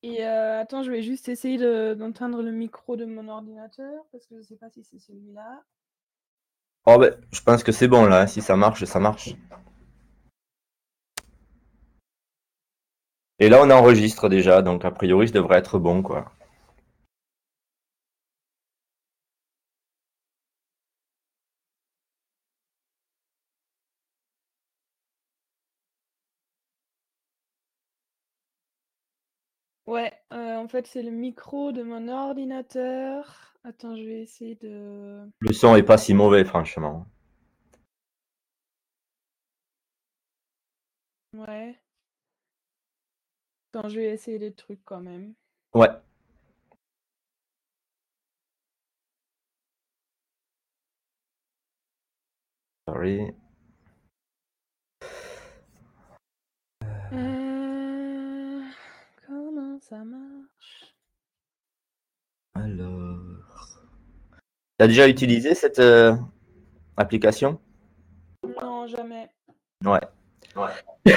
Et attends, je vais juste essayer d'entendre le micro de mon ordinateur parce que je sais pas si c'est celui-là. Oh ben, je pense que c'est bon là, hein. Si ça marche, ça marche. Et là, on enregistre déjà, donc a priori, je devrais être bon, quoi. Ouais, en fait, c'est le micro de mon ordinateur. Attends, je vais essayer de... Le son est pas si mauvais, franchement. Ouais. Attends, je vais essayer des trucs quand même. Ouais. Sorry. Comment ça marche? Alors. T'as déjà utilisé cette application? Non, jamais. Ouais. Ouais.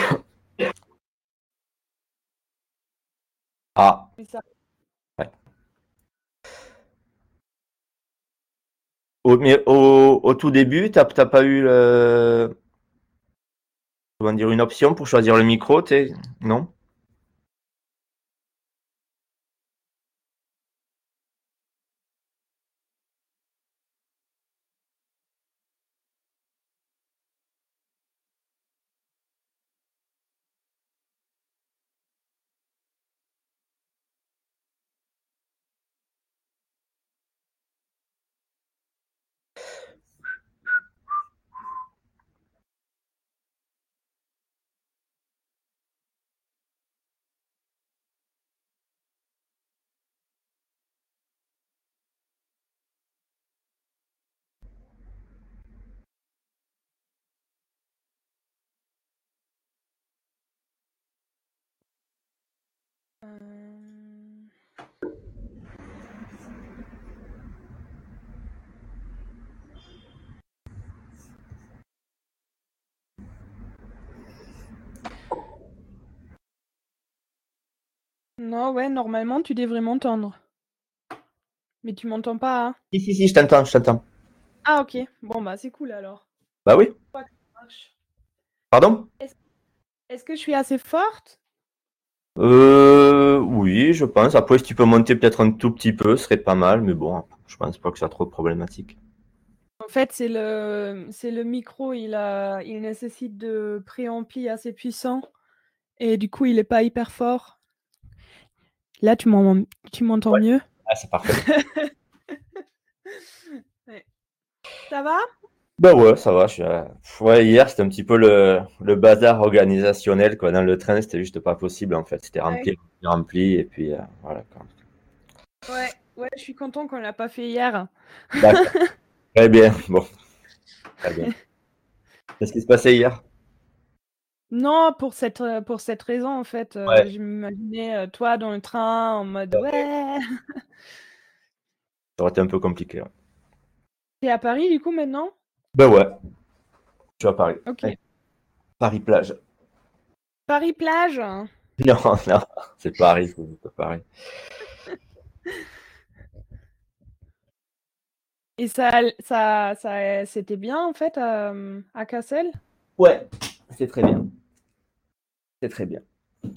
Ah. Mais ça... Ouais. Mais au tout début, t'as pas eu comment dire, une option pour choisir le micro, non? Non, ouais, normalement, tu devrais m'entendre. Mais tu m'entends pas, hein? Si, si, si, je t'entends, je t'entends. Ah, ok. Bon, bah, c'est cool alors. Bah oui. Pas que ça marche. Pardon? Est-ce est-ce que je suis assez forte? Oui, je pense. Après, si tu peux monter peut-être un tout petit peu, ce serait pas mal, mais bon, je pense pas que ça soit trop problématique. En fait, c'est le micro, il nécessite de préampli assez puissant et du coup, il est pas hyper fort. Là, tu m'entends Ouais. mieux? Ah, c'est parfait. Ouais. Ça va? Bah ouais, ça va. Ouais, hier, c'était un petit peu le bazar organisationnel, quoi. Dans le train, c'était juste pas possible, en fait. C'était Ouais. rempli, rempli, rempli, et puis voilà, quoi. Ouais, ouais, je suis content qu'on l'a pas fait hier. D'accord. Très bien. Bon, très bien. Qu'est-ce qui se passait hier? Non, pour cette raison, en fait, Ouais. je m'imaginais, toi dans le train en mode: «Ouais!» Ça aurait été un peu compliqué, ouais. Tu à Paris, du coup, maintenant? Bah ouais, je suis à Paris. OK. Ouais. Paris-Plage. Paris-Plage? Non, non, c'est Paris, c'est pas Paris. Et c'était bien, en fait, à Cassel? Ouais, c'est très bien. C'est très bien.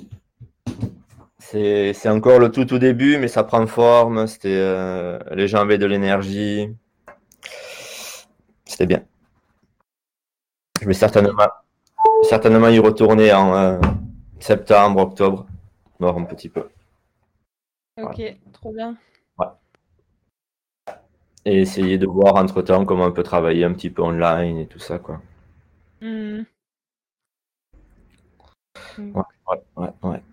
C'est encore le tout début, mais ça prend forme. Les gens avaient de l'énergie. C'était bien. Je vais OK. certainement y retourner en septembre, octobre, voir un petit peu. Voilà. OK, trop bien. Ouais. Et essayer de voir entre-temps comment on peut travailler un petit peu online et tout ça, quoi. Mmh. Mmh. Ouais, ouais, ouais, ouais.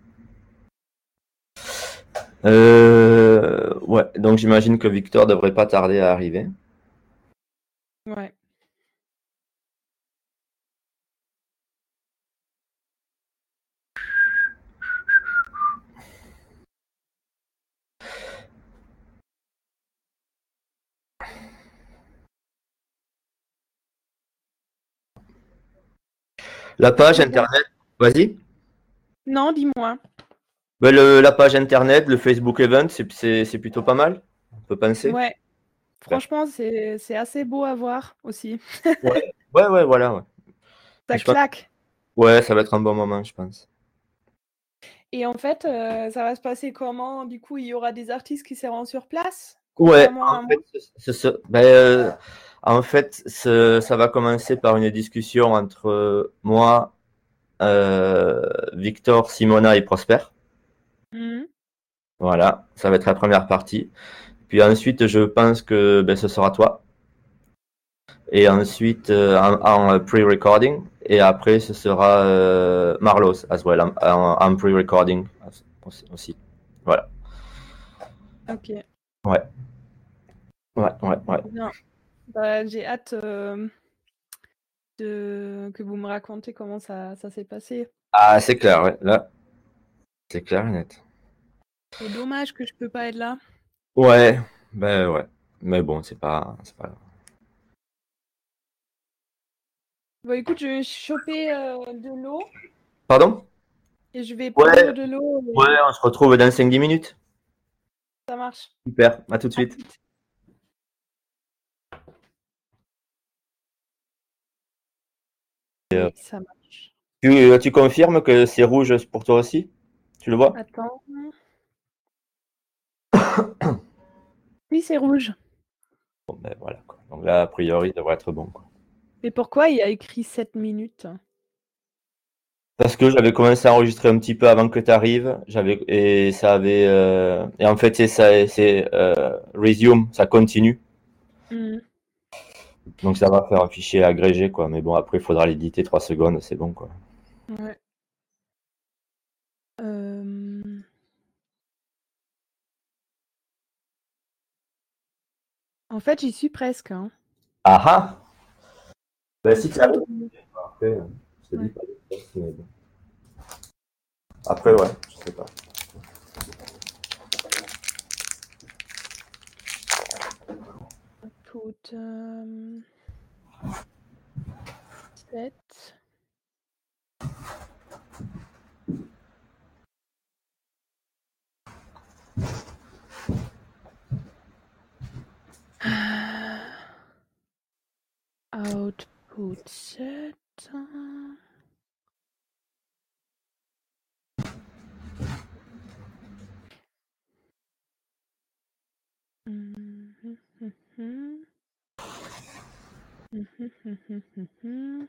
Ouais, donc j'imagine que Victor devrait pas tarder à arriver. Ouais. La page Et ton internet, vas-y. non, dis-moi. Ben, la page internet, le Facebook Event, c'est plutôt pas mal, on peut penser. Ouais, Super. franchement, c'est assez beau à voir aussi. Ouais, ouais, ouais, voilà. Ouais. Puis Ça je pense, claque. ouais, ça va être un bon moment, je pense. Et en fait, ça va se passer comment? Du coup, il y aura des artistes qui seront sur place, Ouais, contrairement à en moi? fait, ça va commencer par une discussion entre moi, Victor, Simona et Prosper. Mmh. Voilà, ça va être la première partie. Puis ensuite, je pense que ce sera toi. Et ensuite, en pre-recording. Et après, ce sera Marlos as well, en pre-recording aussi. Voilà. OK, Ouais, ouais, ouais, ouais. bien. Bah, j'ai hâte, de que vous me racontez comment ça s'est passé. Ah, c'est clair, ouais. Là, c'est clair et net. C'est dommage que je peux pas être là. Ouais, ben ouais. Mais bon, c'est pas grave. Bon, écoute, je vais choper, de l'eau Pardon? et je vais Ouais, prendre de l'eau ouais, et on se retrouve dans 5-10 minutes. ça marche. Super, à tout de À suite. toutes. Euh, Oui, ça marche. tu confirmes que c'est rouge pour toi aussi? Tu le vois? Attends. Oui, c'est rouge. Bon, ben voilà, quoi. Donc là, a priori, ça devrait être bon, quoi. Mais pourquoi il y a écrit 7 minutes? Parce que j'avais commencé à enregistrer un petit peu avant que tu arrives, et ça avait et en fait c'est resume, ça continue. Mmh. Donc ça va faire un fichier agrégé quoi, mais bon après il faudra l'éditer 3 secondes, c'est bon quoi. Ouais. Hem, En fait, j'y suis presque, hein. Ah ah. Ben C'est si tu trop arrives, drôle. après je te dis Ouais. pas de stress, mais bon. Après ouais, je sais pas. Écoute, 7. Output 7. Mmh mh, mmh mh. Mmh mh, mmh mh, mmh mh.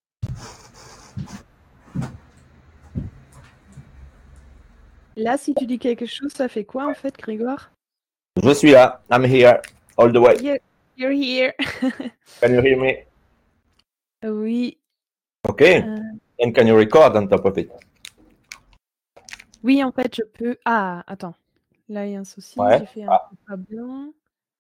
Là, si tu dis quelque chose, ça fait quoi en fait, Grégoire? Je suis là, I'm here, all the way. You're here. Can you hear me? Oui, Okay. And can you record on top of it? oui, en fait, je peux attends, là, il y a un souci, Ouais. j'ai fait un truc pas bien.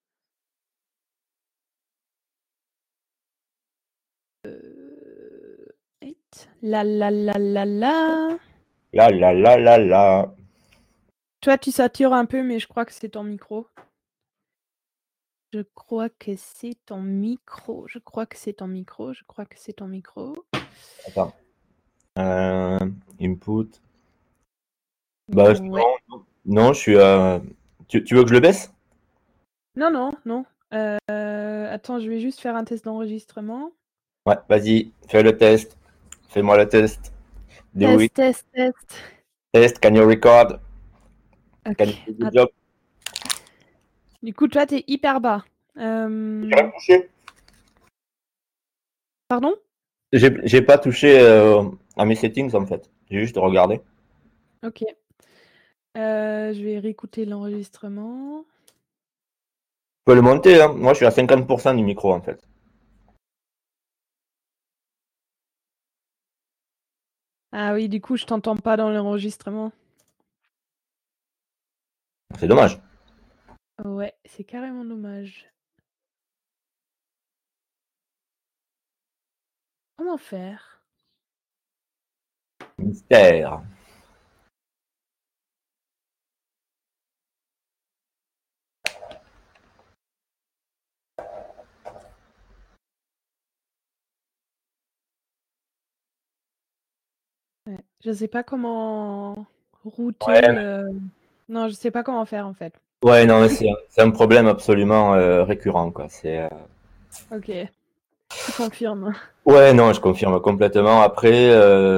Wait. La la la la la. La la la la la. Toi, tu satures un peu, mais je crois que c'est ton micro. Je crois que c'est ton micro. Je crois que c'est ton micro. Je crois que c'est ton micro. Attends. Input. Bah Ouais. non, non, je suis. Tu veux que je le baisse? Non, non, non. Attends, je vais juste faire un test d'enregistrement. Ouais, vas-y, fais le test. Fais-moi le test. Do it. Test, test, test. Test, can you record? Can you OK. do the job? Du coup, toi, tu es hyper bas. J'ai rien touché. Pardon? J'ai pas touché à mes settings en fait. J'ai juste regardé. OK. Je vais réécouter l'enregistrement. Tu peux le monter, hein. Moi je suis à 50% du micro en fait. Ah oui, du coup, je t'entends pas dans l'enregistrement. C'est dommage. Ouais, c'est carrément dommage. Comment faire? Mystère. Ouais. Je sais pas comment router. Ouais, Non, je sais pas comment faire en fait. ouais, non, mais c'est un problème absolument récurrent, quoi. Ok, tu confirmes. Ouais, non, je confirme complètement. Après,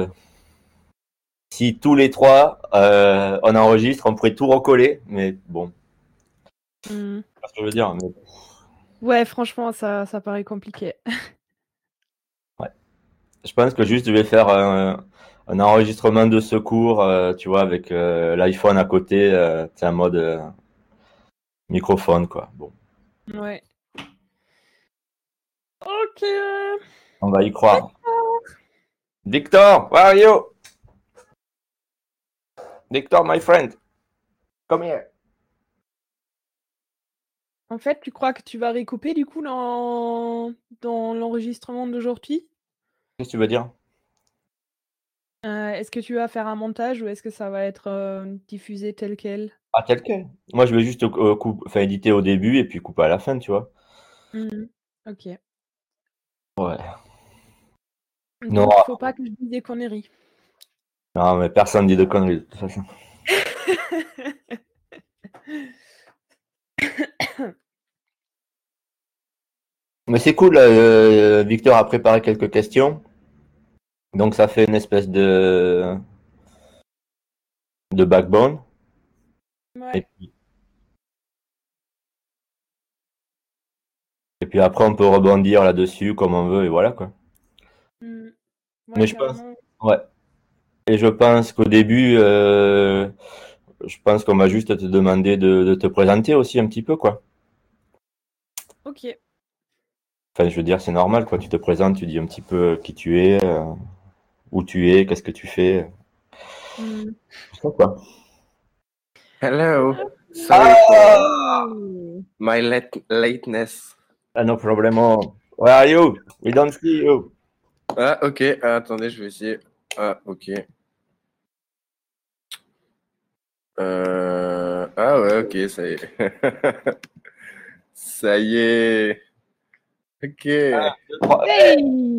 si tous les trois on enregistre, on pourrait tout recoller, mais bon, Hmm. c'est pas ce que je veux dire. Mais, Ouais, franchement, ça paraît compliqué. ouais. Je pense que juste je vais faire un enregistrement de secours, tu vois, avec l'iPhone à côté, c'est un mode microphone, quoi. Bon, Ouais. Ok. on va y croire. Victor, where are you? Victor, my friend, come here. En fait, tu crois que tu vas recouper du coup dans l'enregistrement d'aujourd'hui? Qu'est-ce que tu veux dire? Est-ce que tu vas faire un montage ou est-ce que ça va être diffusé tel quel? Ah, tel quel. Moi, je vais juste enfin, éditer au début et puis couper à la fin, tu vois. Mhm. Ok. Ouais. Non, Donc, faut pas que je dise des conneries. non, mais personne dit de conneries, de toute façon. Mais c'est cool, Victor a préparé quelques questions. Donc, ça fait une espèce de backbone. Et Ouais. puis, et puis après, on peut rebondir là-dessus comme on veut, et voilà, quoi. Mhm. Ouais, Mais je pense, carrément. ouais. Et je pense qu'au début, je pense qu'on va juste te demander de te présenter aussi un petit peu, quoi. Ok. Enfin, je veux dire, c'est normal, quoi. Tu te présentes, tu dis un petit peu qui tu es, où tu es, qu'est-ce que tu fais. Mhm. Tout ça, quoi. Hello. Sorry for Oh. my lateness. Ah, no problemo. Where are you? We don't see you. Ah, ok. Ah, attendez, je vais essayer. Ah, ok. Ah ouais, ok, ça y est. Ça y est. Ok. Hey!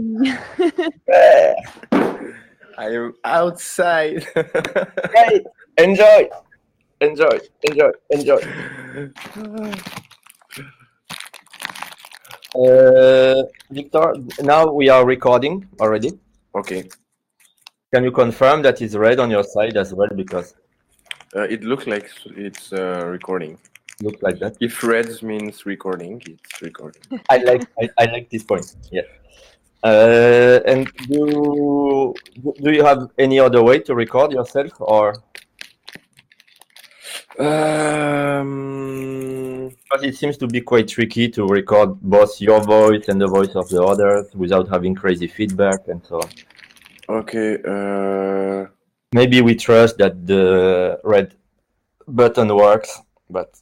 I am outside. Hey, enjoy, enjoy, enjoy, enjoy. Victor, now we are recording already. Okay. Can you confirm that it's red on your side as well? Because It looks like it's recording. it looks like that. If red means recording, it's recording. I like this point. Yeah. And do you have any other way to record yourself or? Because it seems to be quite tricky to record both your voice and the voice of the others without having crazy feedback and so on. Okay. Maybe we trust that the red button works, but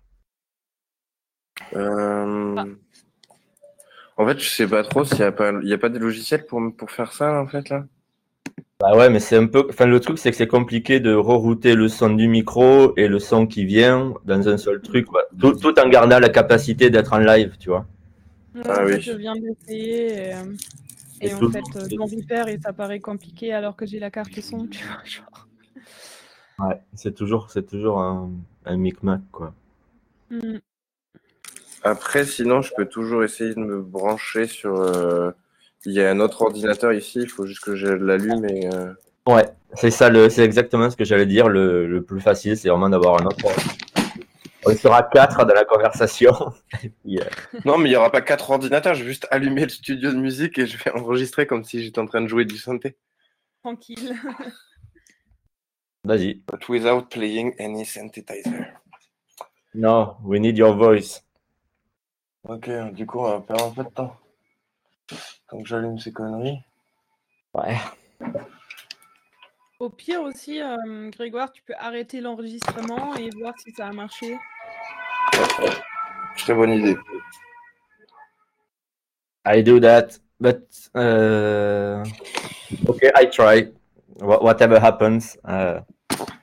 En fait, je sais pas trop s'il y a pas, il y a pas des logiciels pour faire ça, en fait, là. bah ouais, mais c'est un peu. Enfin, le truc, c'est que c'est compliqué de rerouter le son du micro et le son qui vient dans un seul truc, quoi. Tout en gardant la capacité d'être en live, tu vois. Ouais, Ah en oui. fait, je viens d'essayer Et et en tout. fait, dans Viper et ça paraît compliqué alors que j'ai la carte son, tu vois, genre. Ouais, c'est toujours un micmac, quoi. Mmh. Après, sinon, je peux toujours essayer de me brancher sur. Il y a un autre ordinateur ici, il faut juste que je l'allume et. Ouais, c'est exactement ce que j'allais dire. Le plus facile, c'est vraiment d'avoir un autre. On sera quatre dans la conversation. Et puis, Non, mais il n'y aura pas 4 ordinateurs, je vais juste allumer le studio de musique et je vais enregistrer comme si j'étais en train de jouer du synthé. Tranquille. vas-y. But without playing any synthesizer. No, we need your voice. Ok, du coup, on va perdre un peu de temps. Donc, j'allume ces conneries. Ouais. Au pire aussi, Grégoire, tu peux arrêter l'enregistrement et voir si ça a marché. Très bonne idée. I do that, but okay, I try. Whatever happens.